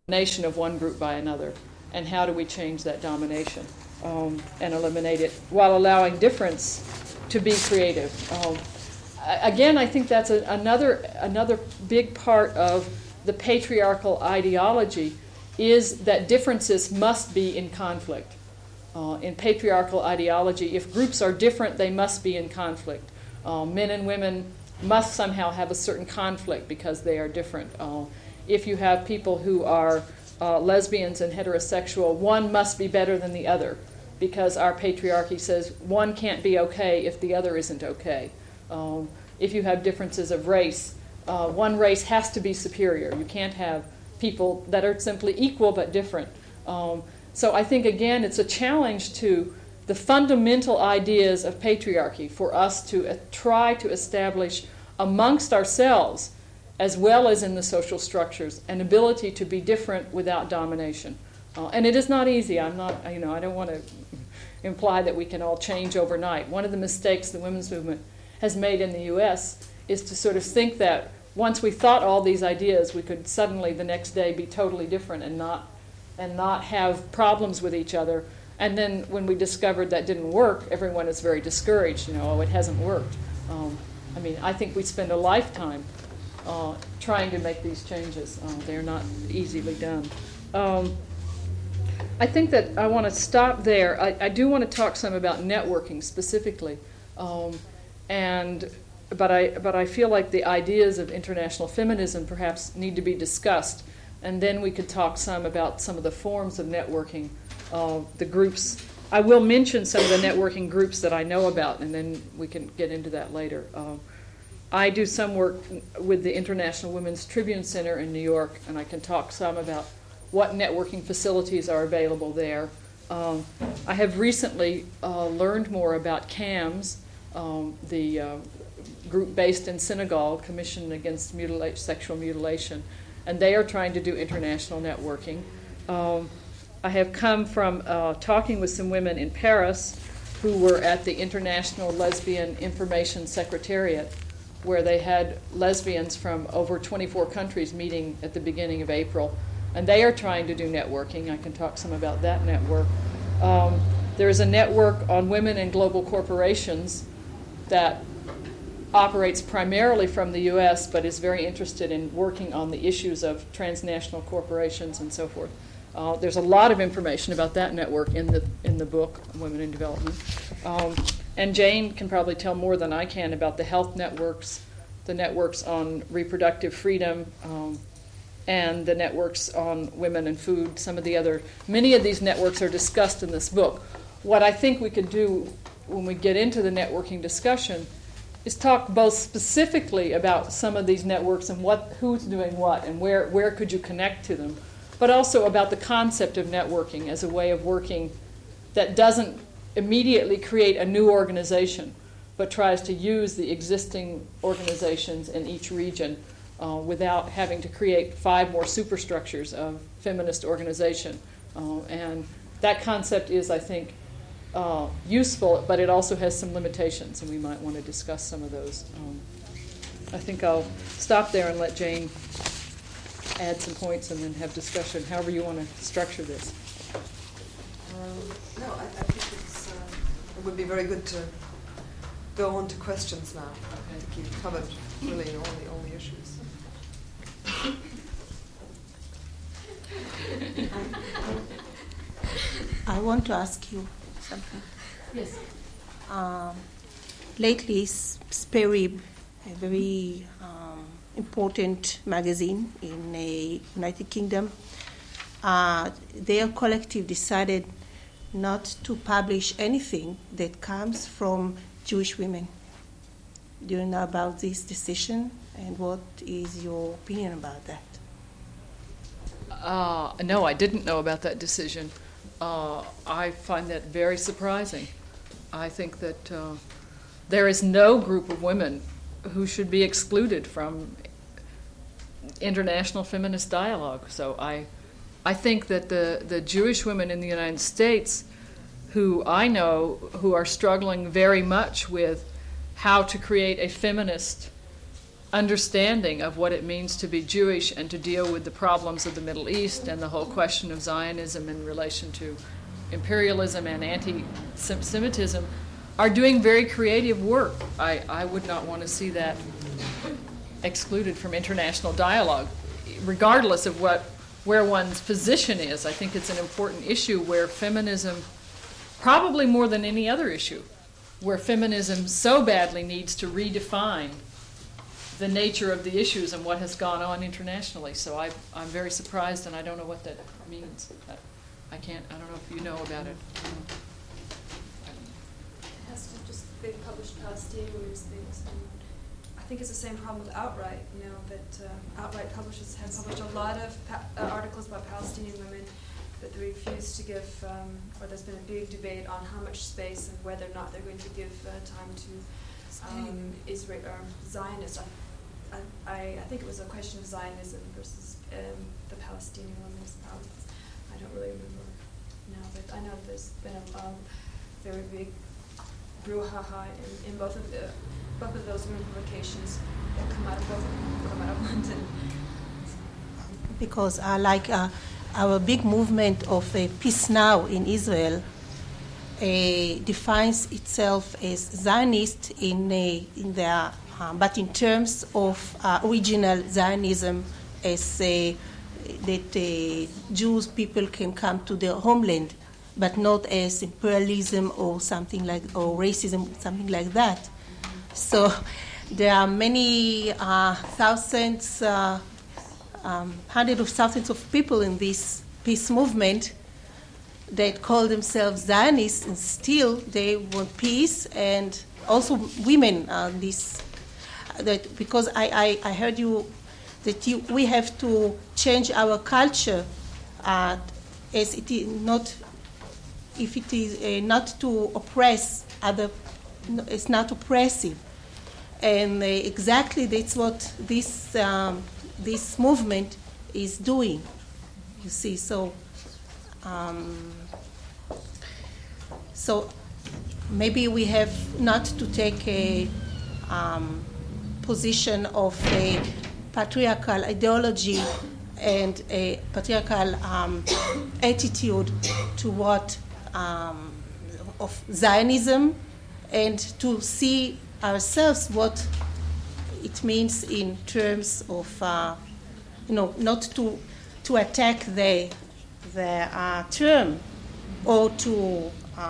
domination of one group by another, and how do we change that domination and eliminate it while allowing difference to be creative. Again, I think that's another big part of the patriarchal ideology, is that differences must be in conflict. In patriarchal ideology, if groups are different, they must be in conflict. Men and women must somehow have a certain conflict because they are different. If you have people who are lesbians and heterosexual, one must be better than the other, because our patriarchy says one can't be okay if the other isn't okay. If you have differences of race, one race has to be superior. You can't have people that are simply equal but different. So I think, again, it's a challenge to the fundamental ideas of patriarchy for us to try to establish amongst ourselves, as well as in the social structures, an ability to be different without domination. And it is not easy. I don't want to imply that we can all change overnight. One of the mistakes the women's movement has made in the U.S. is to sort of think that once we thought all these ideas, we could suddenly the next day be totally different and not have problems with each other. And then when we discovered that didn't work, everyone is very discouraged. It hasn't worked. I think we spend a lifetime trying to make these changes. They're not easily done. I think that I want to stop there. I do want to talk some about networking specifically, but I feel like the ideas of international feminism perhaps need to be discussed, and then we could talk some about some of the forms of networking, the groups. I will mention some of the networking groups that I know about, and then we can get into that later. I do some work with the International Women's Tribune Center in New York, and I can talk some about what networking facilities are available there. I have recently learned more about CAMS, the group based in Senegal, Commission Against Sexual Mutilation, and they are trying to do international networking. I have come from talking with some women in Paris who were at the International Lesbian Information Secretariat, where they had lesbians from over 24 countries meeting at the beginning of April. And they are trying to do networking. I can talk some about that network. There is a network on women in global corporations that operates primarily from the U.S., but is very interested in working on the issues of transnational corporations and so forth. There's a lot of information about that network in the book, Women in Development. And Jane can probably tell more than I can about the health networks, the networks on reproductive freedom, and the networks on women and food. Many of these networks are discussed in this book. What I think we could do when we get into the networking discussion is talk both specifically about some of these networks and who's doing what and where could you connect to them, but also about the concept of networking as a way of working that doesn't immediately create a new organization, but tries to use the existing organizations in each region without having to create 5 more superstructures of feminist organization. And that concept is, I think, useful, but it also has some limitations, and we might want to discuss some of those. I think I'll stop there and let Jane add some points and then have discussion, however you want to structure this. No, I think it would be very good to go on to questions now. I think you've covered really all the issues. I want to ask you something. Yes. Lately, Sperib, a very important magazine in the United Kingdom, their collective decided not to publish anything that comes from Jewish women. Do you know about this decision, and what is your opinion about that? No, I didn't know about that decision. I find that very surprising. I think that there is no group of women who should be excluded from international feminist dialogue. So I think that the Jewish women in the United States who I know who are struggling very much with how to create a feminist understanding of what it means to be Jewish and to deal with the problems of the Middle East and the whole question of Zionism in relation to imperialism and anti-Semitism are doing very creative work. I would not want to see that excluded from international dialogue, regardless of where one's position is. I think it's an important issue where feminism, probably more than any other issue, where feminism so badly needs to redefine the nature of the issues and what has gone on internationally. So I'm very surprised, and I don't know what that means. I don't know if you know about it. It has to just be published Palestinian women's things. And I think it's the same problem with Outright, that Outright publishers have published a lot of articles about Palestinian women that they refuse to give, or there's been a big debate on how much space and whether or not they're going to give time to Israel or Zionists. I think it was a question of Zionism versus the Palestinian women's problems. I don't really remember now, but I know there's been a very big brouhaha in both of those women publications that come out of London. Because our big movement of Peace Now in Israel defines itself as Zionist but in terms of original Zionism, as that Jews people can come to their homeland, but not as imperialism or something or racism, something like that. So there are many thousands, hundreds of thousands of people in this peace movement that call themselves Zionists, and still they want peace, and also women because I heard you that we have to change our culture as it is not, if it is not to oppress other, it's not oppressive, and exactly that's what this movement is doing. You see, so maybe we have not to take a position of a patriarchal ideology and a patriarchal attitude toward of Zionism, and to see ourselves what it means in terms of not to attack the term or to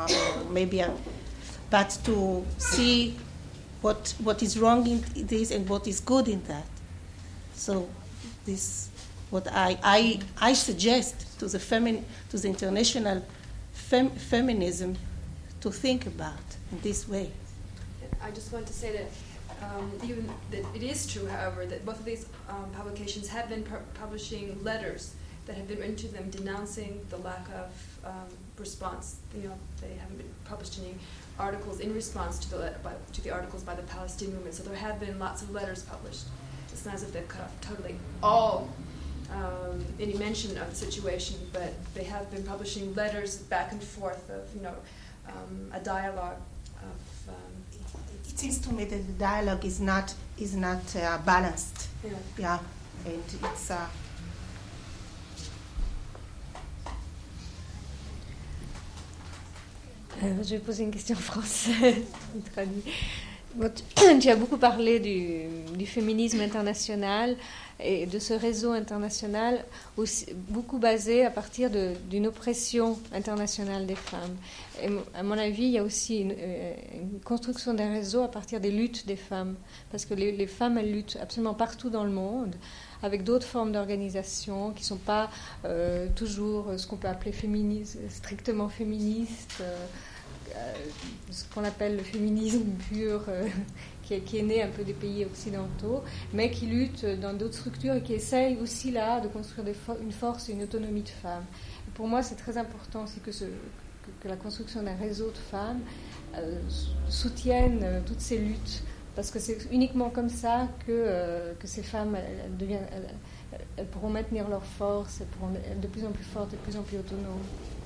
but to see what is wrong in this and what is good in that. So this what I suggest to the international feminism to think about in this way. I just want to say that even that it is true, however, that both of these publications have been publishing letters that have been written to them denouncing the lack of response. They haven't been published any articles in response to the articles by the Palestinian women. So there have been lots of letters published. It's not as if they've cut off totally all any mention of the situation, but they have been publishing letters back and forth of a dialogue of. It seems to me that the dialogue is not balanced. Yeah, and it's. Je vais poser une question en français. Tu as beaucoup parlé du féminisme international et de ce réseau international aussi, beaucoup basé à partir d'une oppression internationale des femmes. Et à mon avis, il y a aussi une construction d'un réseau à partir des luttes des femmes, parce que les femmes, elles luttent absolument partout dans le monde, avec d'autres formes d'organisation qui ne sont pas toujours ce qu'on peut appeler strictement féministes, ce qu'on appelle le féminisme pur, qui est né un peu des pays occidentaux, mais qui luttent dans d'autres structures et qui essayent aussi là de construire une force et une autonomie de femmes. Et pour moi, c'est très important aussi que la construction d'un réseau de femmes soutienne toutes ces luttes, parce que c'est uniquement comme ça que ces femmes elles pourront maintenir leur force, elles pourront être de plus en plus fortes, de plus en plus autonomes.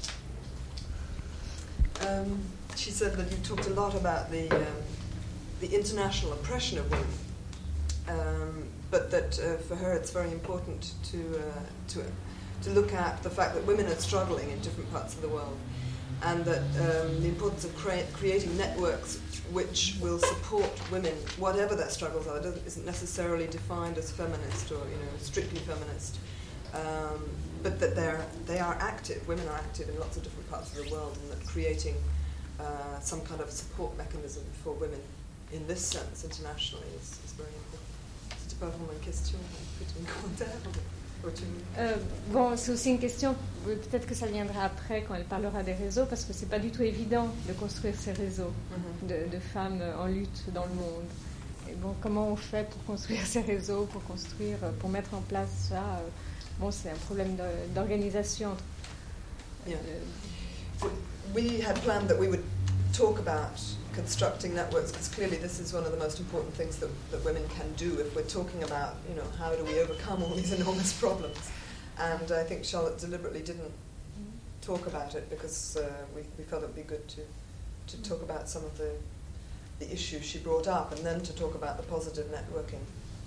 She said that you talked a lot about the international oppression of women, but that for her it's very important to look at the fact that women are struggling in different parts of the world, and that the importance of creating networks which will support women, whatever their struggles are. It isn't necessarily defined as feminist or strictly feminist, but that they are active. Women are active in lots of different parts of the world, and that creating some kind of support mechanism for women in this sense internationally is very important. C'était pas vraiment une question, plutôt un commentaire. Bon, c'est aussi une question, peut-être que ça viendra après quand elle parlera des réseaux, parce que c'est pas du tout évident de construire ces réseaux de femmes en lutte dans le monde. Et bon, comment on fait pour construire ces réseaux, pour mettre en place ça? Bon, c'est un problème d'organisation. Yeah. We had planned that we would talk about constructing networks, because clearly this is one of the most important things that women can do if we're talking about, how do we overcome all these enormous problems. And I think Charlotte deliberately didn't talk about it because we felt it would be good to talk about some of the issues she brought up, and then to talk about the positive networking.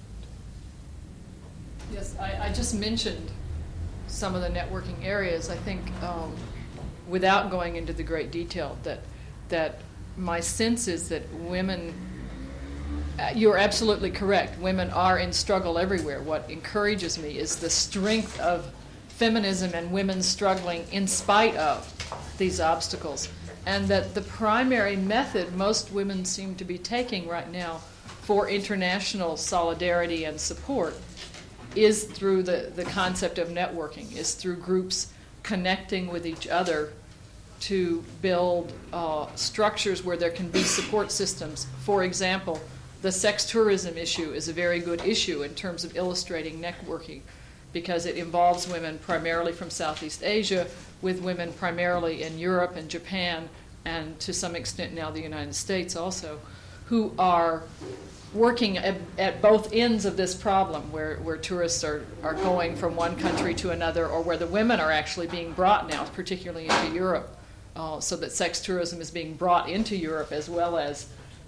Yes, I just mentioned some of the networking areas. I think, without going into the great detail, that my sense is that women, you're absolutely correct, women are in struggle everywhere. What encourages me is the strength of feminism and women struggling in spite of these obstacles, and that the primary method most women seem to be taking right now for international solidarity and support is through the concept of networking, is through groups connecting with each other to build structures where there can be support systems. For example, the sex tourism issue is a very good issue in terms of illustrating networking, because it involves women primarily from Southeast Asia with women primarily in Europe and Japan, and to some extent now the United States also, who are working at both ends of this problem, where tourists are going from one country to another, or where the women are actually being brought now, particularly into Europe, so that sex tourism is being brought into Europe as well as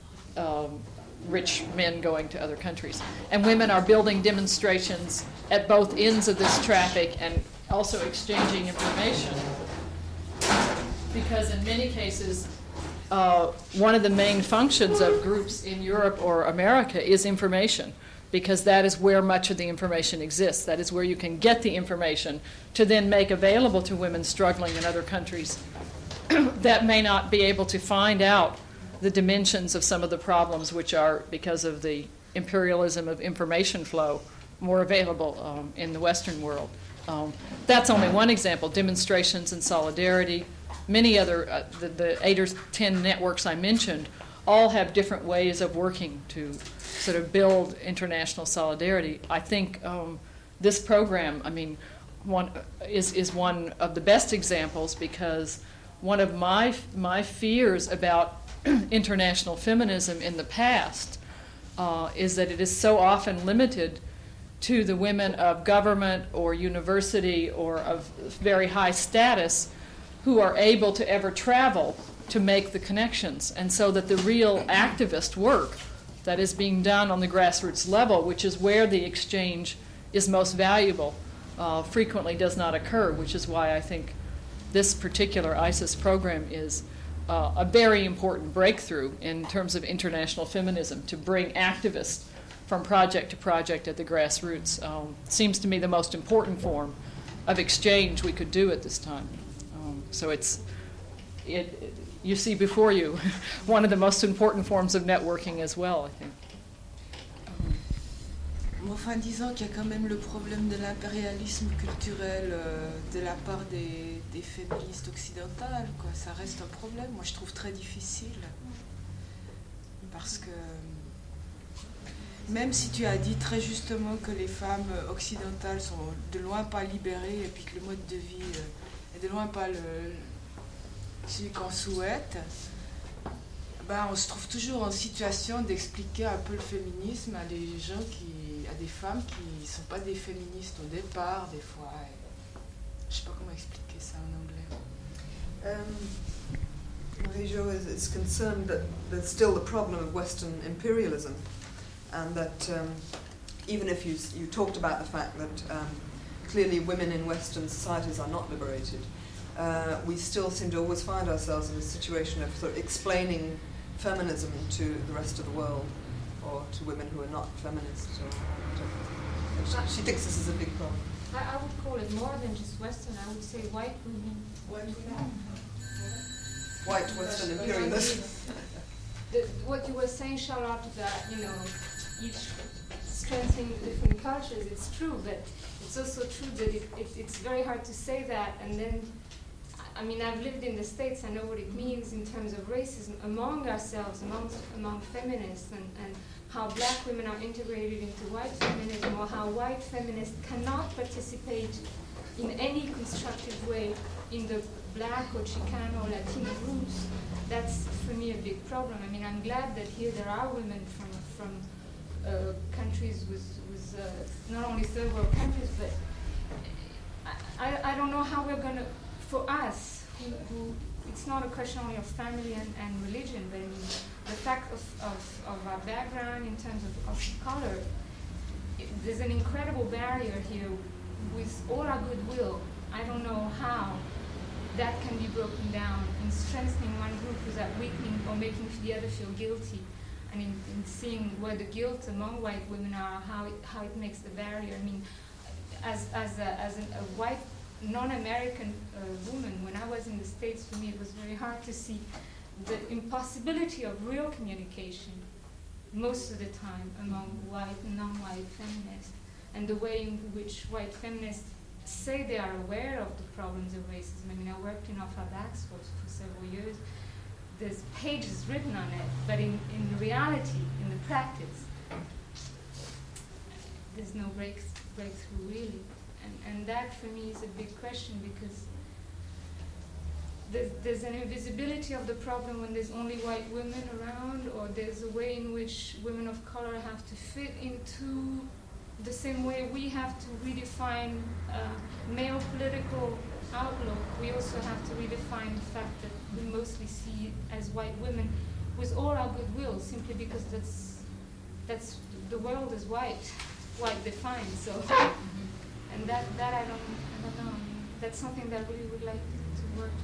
rich men going to other countries. And women are building demonstrations at both ends of this traffic and also exchanging information, because in many cases one of the main functions of groups in Europe or America is information, because that is where much of the information exists. That is where you can get the information to then make available to women struggling in other countries that may not be able to find out the dimensions of some of the problems which are, because of the imperialism of information flow, more available in the Western world. That's only one example. Demonstrations in solidarity. Many other, the 8 or 10 networks I mentioned, all have different ways of working to sort of build international solidarity. I think this program, is one of the best examples, because one of my fears about international feminism in the past is that it is so often limited to the women of government or university or of very high status who are able to ever travel to make the connections, and so that the real activist work that is being done on the grassroots level, which is where the exchange is most valuable, frequently does not occur, which is why I think this particular ISIS program is a very important breakthrough in terms of international feminism, to bring activists from project to project at the grassroots. Seems to me the most important form of exchange we could do at this time. So you see before you one of the most important forms of networking as well, I think. Enfin, disons qu'il y a quand même le problème de l'impérialisme culturel de la part des féministes occidentales, quoi. Ça reste un problème, moi je trouve très difficile. Parce que même si tu as dit très justement que les femmes occidentales sont de loin pas libérées, et puis que le mode de vie est de loin pas celui qu'on souhaite, ben on se trouve toujours en situation d'expliquer un peu le féminisme à des gens à des femmes qui ne sont pas des féministes au départ, des fois. Je ne sais pas comment expliquer ça en anglais. Marie-Jo is concerned that there's still the problem of Western imperialism, and that even if you talked about the fact that clearly women in Western societies are not liberated, we still seem to always find ourselves in a situation of sort of explaining feminism to the rest of the world, or to women who are not feminists. She thinks this is a big problem. I would call it more than just Western. I would say white women. White Western imperialists. What you were saying, Charlotte, that each strengthening different cultures, it's true, but it's also true that it's very hard to say that. And then, I mean, I've lived in the States, I know what it means in terms of racism among ourselves, among feminists, and how black women are integrated into white feminism, or how white feminists cannot participate in any constructive way in the black or Chicano or Latino groups. That's, for me, a big problem. I mean, I'm glad that here there are women from countries with not only third world countries, but I don't know how we're going to, for us, who it's not a question only of family and religion, but I mean, the fact of our background in terms of color, there's an incredible barrier here with all our goodwill. I don't know how that can be broken down in strengthening one group without weakening or making the other feel guilty. And in seeing where the guilt among white women are, how it makes the barrier. I mean, as a white non-American woman, when I was in the States, for me it was very hard to see the impossibility of real communication most of the time among white and non-white feminists, and the way in which white feminists say they are aware of the problems of racism. I mean, I worked in Alpha Blacks for several years. There's pages written on it, but in reality, in the practice, there's no breakthrough really. And that for me is a big question, because there's an invisibility of the problem when there's only white women around, or there's a way in which women of color have to fit into the same way we have to redefine male political outlook. We also have to redefine the fact that we mostly see as white women with all our goodwill, simply because that's the world is white defined. So, and that I don't know. That's something that I really would like to work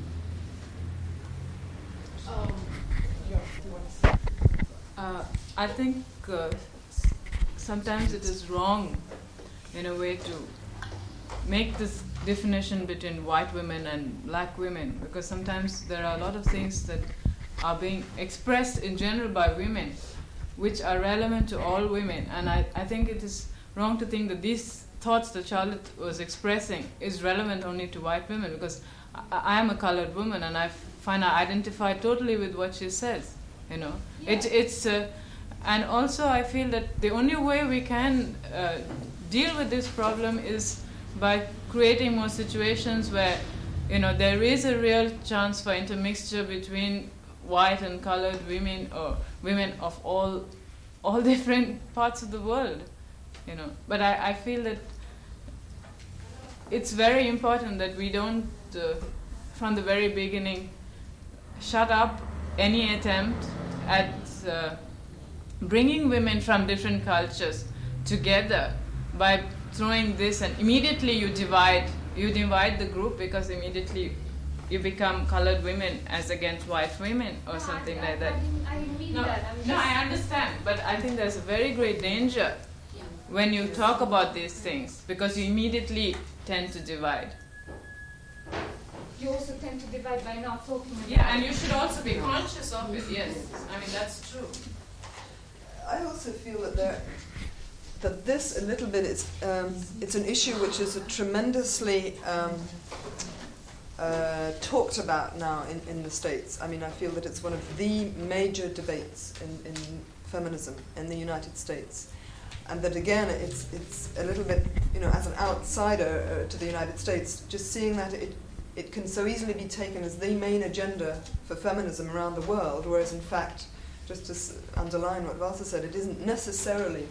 on. I think sometimes it is wrong, in a way, to make this definition between white women and black women, because sometimes there are a lot of things that are being expressed in general by women which are relevant to all women, and I think it is wrong to think that these thoughts that Charlotte was expressing is relevant only to white women, because I am a colored woman and I find I identify totally with what she says, Yeah. It's and also I feel that the only way we can deal with this problem is by creating more situations where there is a real chance for intermixture between white and colored women, or women of all different parts of the world, But I feel that it's very important that we don't, from the very beginning, shut up any attempt at bringing women from different cultures together by throwing this, and immediately you divide the group, because immediately you become colored women as against white women or something like that. I didn't mean that. I understand, but I think there's a very great danger when you talk about these things, because you immediately tend to divide. You also tend to divide by not talking about it. Yeah, and you should also be conscious of it, yes. I mean, that's true. I also feel that this a little bit is it's an issue which is tremendously talked about now in the States. I mean, I feel that it's one of the major debates in feminism in the United States, and that again it's a little bit, as an outsider to the United States, just seeing that it can so easily be taken as the main agenda for feminism around the world, whereas in fact, just to underline what Valsa said, it isn't necessarily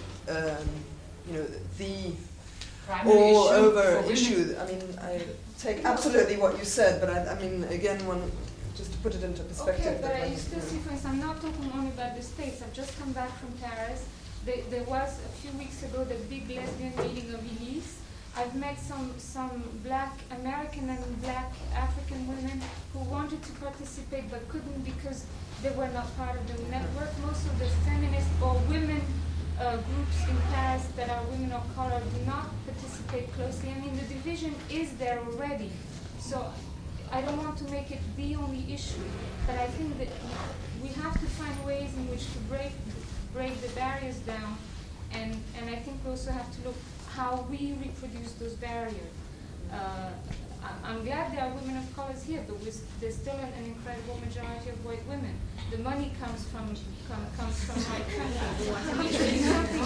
the all-over issue. I mean, I take absolutely what you said, but I mean, again, just to put it into perspective. Okay, but you still see, for instance, I'm not talking only about the States. I've just come back from Paris. There was a few weeks ago the big lesbian meeting of Elise. I've met some Black American and Black African women who wanted to participate but couldn't because they were not part of the network. Most of the feminist or women groups in Paris that are women of color do not participate closely. I mean, the division is there already. So I don't want to make it the only issue, but I think that we have to find ways in which to break the barriers down, and I think we also have to look how we reproduce those barriers. I'm glad there are women of colors here, but there's still an incredible majority of white women. The money comes from white countries.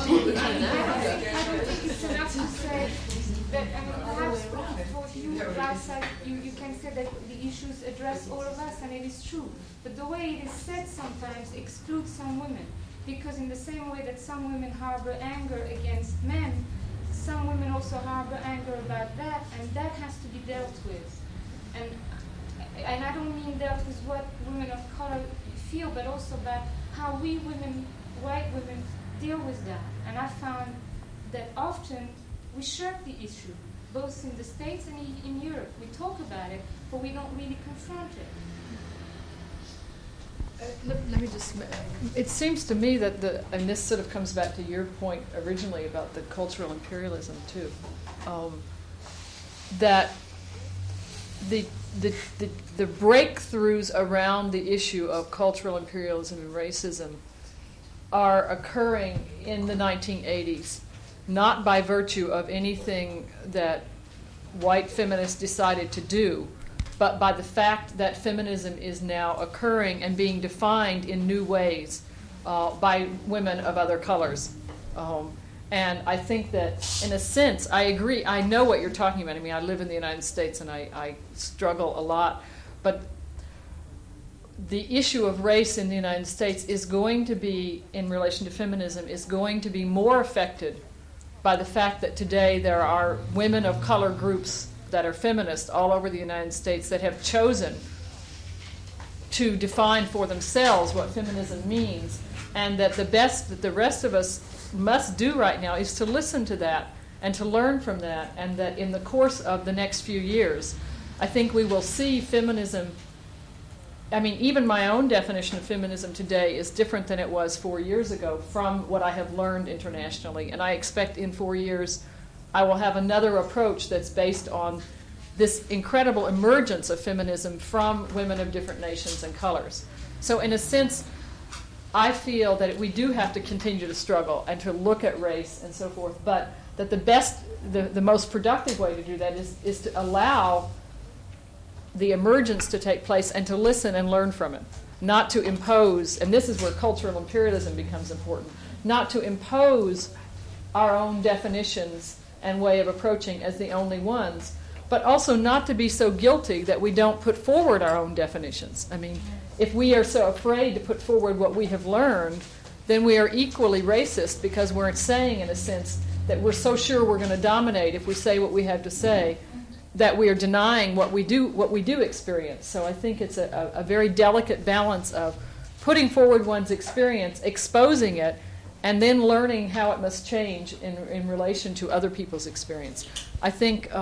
I don't think it's enough to say that. I mean, perhaps for you outside, you can say that the issues address all of us, and it is true. But the way it is said sometimes excludes some women, because in the same way that some women harbor anger against men, some women also harbor anger about that, and that has to be dealt with. And I don't mean dealt with what women of color feel, but also about how we women, white women, deal with that. And I found that often we shirk the issue, both in the States and in Europe. We talk about it, but we don't really confront it. Let me just. It seems to me that and this sort of comes back to your point originally about the cultural imperialism too, that the breakthroughs around the issue of cultural imperialism and racism are occurring in the 1980s, not by virtue of anything that white feminists decided to do, but by the fact that feminism is now occurring and being defined in new ways by women of other colors. And I think that, in a sense, I agree. I know what you're talking about. I mean, I live in the United States and I struggle a lot. But the issue of race in the United States is going to be, in relation to feminism, is going to be more affected by the fact that today there are women of color groups that are feminists all over the United States that have chosen to define for themselves what feminism means, and that the best that the rest of us must do right now is to listen to that and to learn from that, and that in the course of the next few years, I think we will see feminism. I mean, even my own definition of feminism today is different than it was 4 years ago from what I have learned internationally, and I expect in 4 years I will have another approach that's based on this incredible emergence of feminism from women of different nations and colors. So in a sense, I feel that we do have to continue to struggle and to look at race and so forth, but that the most productive way to do that is to allow the emergence to take place and to listen and learn from it, not to impose, and this is where cultural imperialism becomes important, not to impose our own definitions and way of approaching as the only ones, but also not to be so guilty that we don't put forward our own definitions. I mean, if we are so afraid to put forward what we have learned, then we are equally racist, because we're saying, in a sense, that we're so sure we're going to dominate if we say what we have to say, that we are denying what we do experience. So I think it's a very delicate balance of putting forward one's experience, exposing it, and then learning how it must change in relation to other people's experience. I think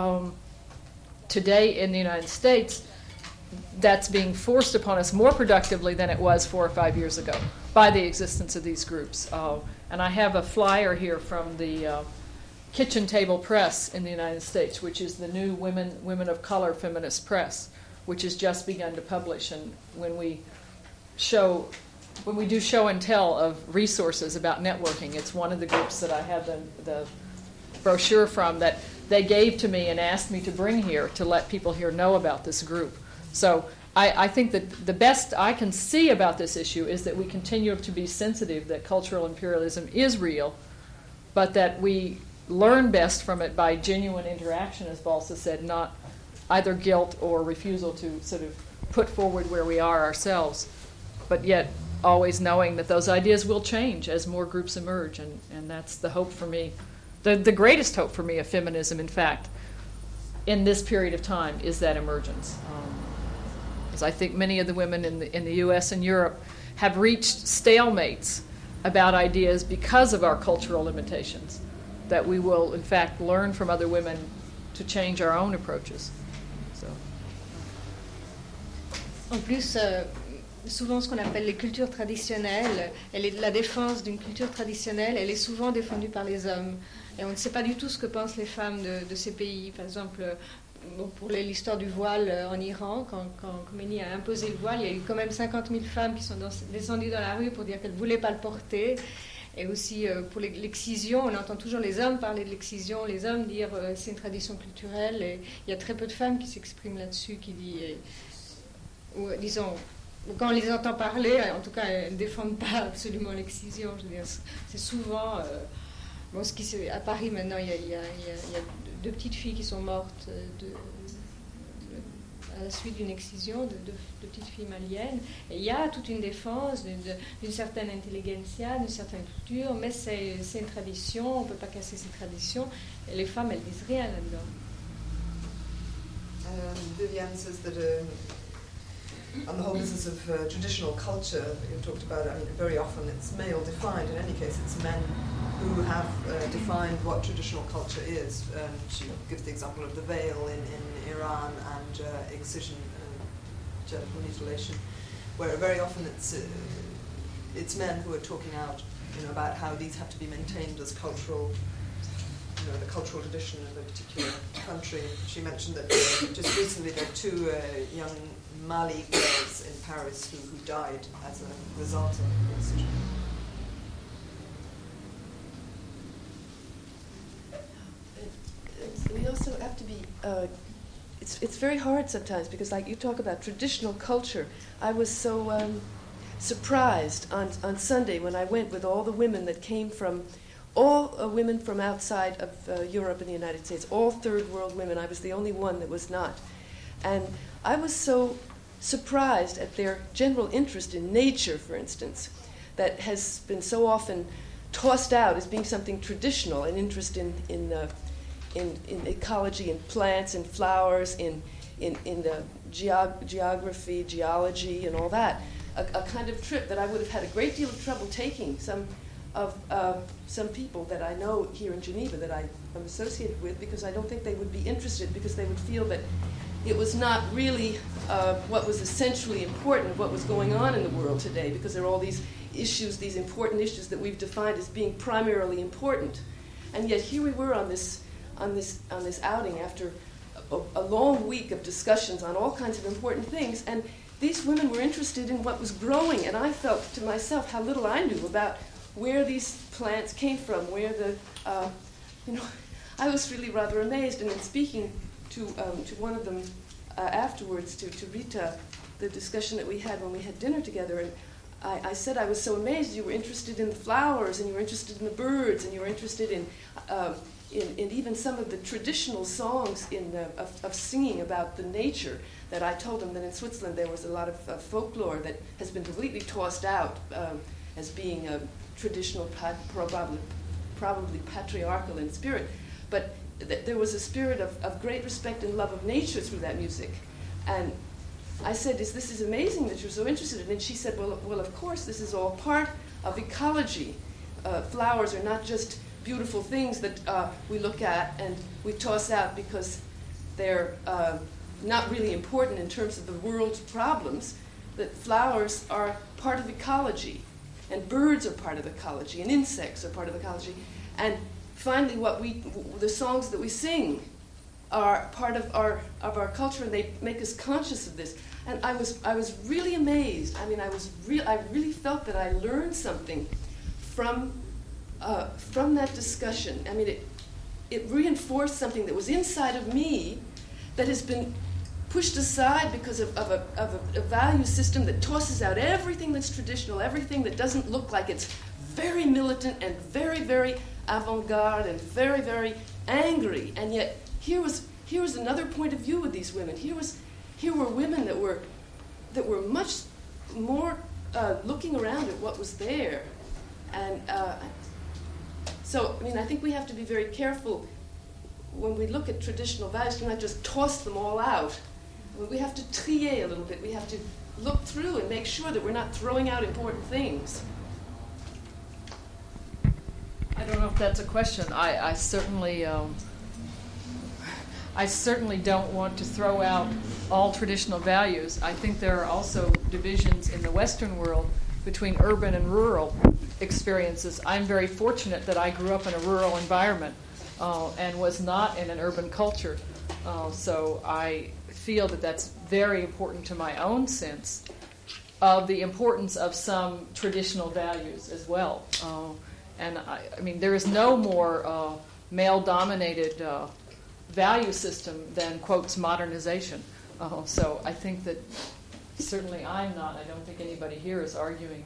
today in the United States, that's being forced upon us more productively than it was 4 or 5 years ago by the existence of these groups. And I have a flyer here from the Kitchen Table Press in the United States, which is the new women of color feminist press, which has just begun to publish. And when we do show and tell of resources about networking, it's one of the groups that I have the brochure from that they gave to me and asked me to bring here to let people here know about this group. So I think that the best I can see about this issue is that we continue to be sensitive that cultural imperialism is real, but that we learn best from it by genuine interaction, as Balsa said, not either guilt or refusal to sort of put forward where we are ourselves, but yet always knowing that those ideas will change as more groups emerge, and that's the hope for me. The greatest hope for me of feminism, in fact, in this period of time, is that emergence. Because I think many of the women in the U.S. and Europe have reached stalemates about ideas because of our cultural limitations, that we will, in fact, learn from other women to change our own approaches. So. En plus, souvent ce qu'on appelle les cultures traditionnelles, la défense d'une culture traditionnelle, elle est souvent défendue par les hommes. Et on ne sait pas du tout ce que pensent les femmes de ces pays. Par exemple, pour l'histoire du voile en Iran, quand Khomeini a imposé le voile, il y a eu quand même 50 000 femmes qui sont descendues dans la rue pour dire qu'elles ne voulaient pas le porter. Et aussi pour l'excision, on entend toujours les hommes parler de l'excision, les hommes dire c'est une tradition culturelle. Et il y a très peu de femmes qui s'expriment là-dessus, qui disent, ou disons, quand on les entend parler, en tout cas, elles ne défendent pas absolument l'excision. Je veux dire, c'est souvent... bon, à Paris, maintenant, il y a 2 petites filles qui sont mortes à la suite d'une excision, de petites filles maliennes. Et il y a toute une défense d'une certaine intelligentsia, d'une certaine culture, mais c'est une tradition, on ne peut pas casser ces traditions. Et les femmes, elles disent rien là-dedans. Viviane says that on the whole business of traditional culture that you talked about, I mean, very often it's male defined. In any case, it's men who have defined what traditional culture is. She gives the example of the veil in Iran and excision, genital mutilation, where very often it's men who are talking out, about how these have to be maintained as cultural, the cultural tradition of a particular country. She mentioned that just recently there were 2 young Mali girls in Paris who died as a result of excision. We also have to be, it's very hard sometimes because like you talk about traditional culture. I was so surprised on Sunday when I went with all the women that came from, all women from outside of Europe and the United States, all third world women. I was the only one that was not. And I was so surprised at their general interest in nature, for instance, that has been so often tossed out as being something traditional, an interest in ecology, in plants, in flowers, in geography, geology, and all that. A kind of trip that I would have had a great deal of trouble taking. Some people that I know here in Geneva that I am associated with, because I don't think they would be interested, because they would feel that it was not really what was essentially important, what was going on in the world today, because there are all these issues, these important issues that we've defined as being primarily important. And yet here we were on this outing after a long week of discussions on all kinds of important things, and these women were interested in what was growing, and I felt to myself how little I knew about where these plants came from, where I was really rather amazed. And in speaking to one of them afterwards, to Rita, the discussion that we had when we had dinner together, and I said I was so amazed you were interested in the flowers, and you were interested in the birds, and you were interested in even some of the traditional songs of singing about the nature, that I told them that in Switzerland there was a lot of folklore that has been completely tossed out as being traditional, probably patriarchal in spirit, but there was a spirit of great respect and love of nature through that music. And I said, this is amazing that you're so interested in it. And she said, well, of course, this is all part of ecology. Flowers are not just beautiful things that we look at and we toss out because they're not really important in terms of the world's problems. That flowers are part of ecology, and birds are part of ecology, and insects are part of ecology. And finally, the songs that we sing are part of our culture, and they make us conscious of this. And I was really amazed. I mean, I really felt that I learned something from that discussion. I mean, it reinforced something that was inside of me that has been pushed aside because of a value system that tosses out everything that's traditional, everything that doesn't look like it's very militant and very, very avant-garde and very, very angry. And yet here was another point of view with these women. Here were women that were much more looking around at what was there. And so, I mean, I think we have to be very careful when we look at traditional values to not just toss them all out. We have to trier a little bit. We have to look through and make sure that we're not throwing out important things. don't know if that's a question. I certainly don't want to throw out all traditional values. I think there are also divisions in the Western world between urban and rural experiences. I'm very fortunate that I grew up in a rural environment and was not in an urban culture. So I feel that that's very important to my own sense of the importance of some traditional values as well. And I mean, there is no more male-dominated value system than, quotes, modernization. So I think that certainly I'm not, I don't think anybody here is arguing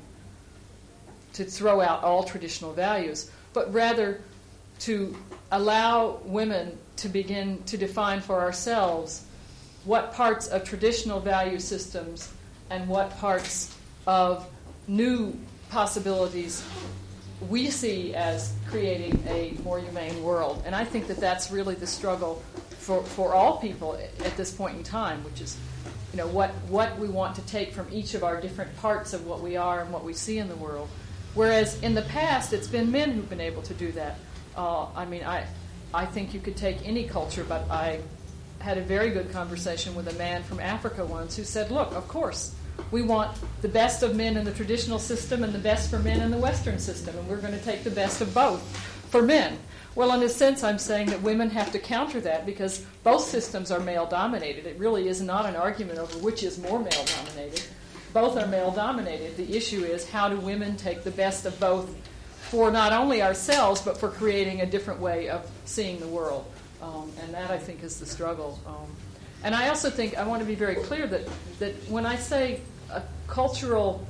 to throw out all traditional values, but rather to allow women to begin to define for ourselves what parts of traditional value systems and what parts of new possibilities we see as creating a more humane world. And I think that that's really the struggle for all people at this point in time, which is, you know, what we want to take from each of our different parts of what we are and what we see in the world. Whereas in the past, it's been men who've been able to do that. I mean, I think you could take any culture, but I had a very good conversation with a man from Africa once who said, look, of course, we want the best of men in the traditional system and the best for men in the Western system, and we're going to take the best of both for men. Well, in a sense, I'm saying that women have to counter that because both systems are male-dominated. It really is not an argument over which is more male-dominated. Both are male-dominated. The issue is how do women take the best of both for not only ourselves, but for creating a different way of seeing the world. And that, I think, is the struggle. And I also think, I want to be very clear that when I say cultural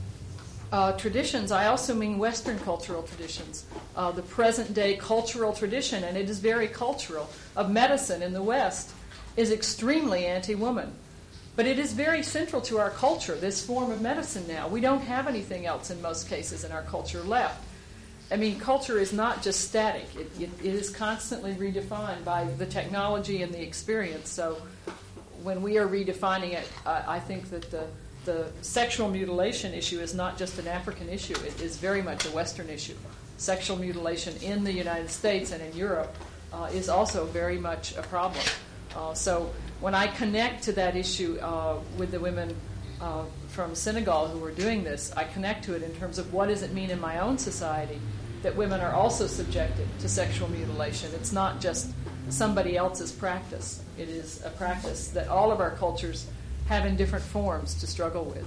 traditions, I also mean Western cultural traditions. The present-day cultural tradition, and it is very cultural, of medicine in the West is extremely anti-woman. But it is very central to our culture, this form of medicine now. We don't have anything else in most cases in our culture left. I mean, culture is not just static. It is constantly redefined by the technology and the experience. So when we are redefining it, I think that the sexual mutilation issue is not just an African issue. It is very much a Western issue. Sexual mutilation in the United States and in Europe is also very much a problem. So when I connect to that issue with the women from Senegal who are doing this, I connect to it in terms of what does it mean in my own society that women are also subjected to sexual mutilation. It's not just somebody else's practice. It is a practice that all of our cultures have in different forms to struggle with.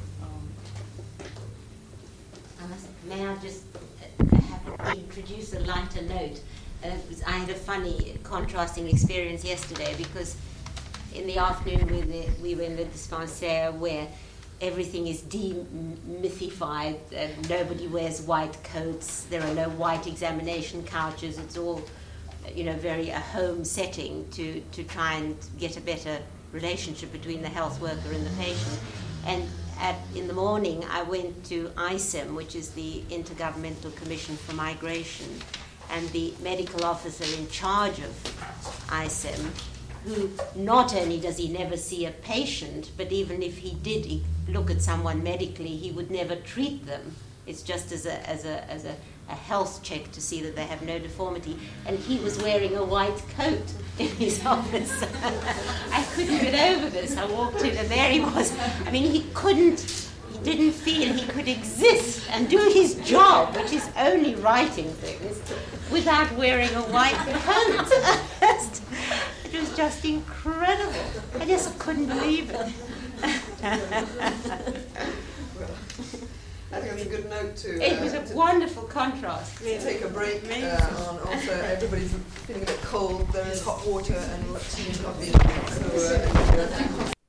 May I just introduce a lighter note? I had a funny contrasting experience yesterday because in the afternoon we were in the dispensaire where everything is demythified. Nobody wears white coats. There are no white examination couches. It's all, very a home setting to try and get a better relationship between the health worker and the patient. And in the morning, I went to ICEM, which is the Intergovernmental Commission for Migration, and the medical officer in charge of ICEM, who not only does he never see a patient, but even if he did look at someone medically, he would never treat them. It's just as a health check to see that they have no deformity. And he was wearing a white coat in his office. I couldn't get over this. I walked in and there he was. I mean, he didn't feel he could exist and do his job, which is only writing things, without wearing a white coat. It was just incredible. I just couldn't believe it. I think it's a good note to... it was a wonderful contrast. Take a break on also everybody's feeling a bit cold. There is hot water and tea and coffee. So,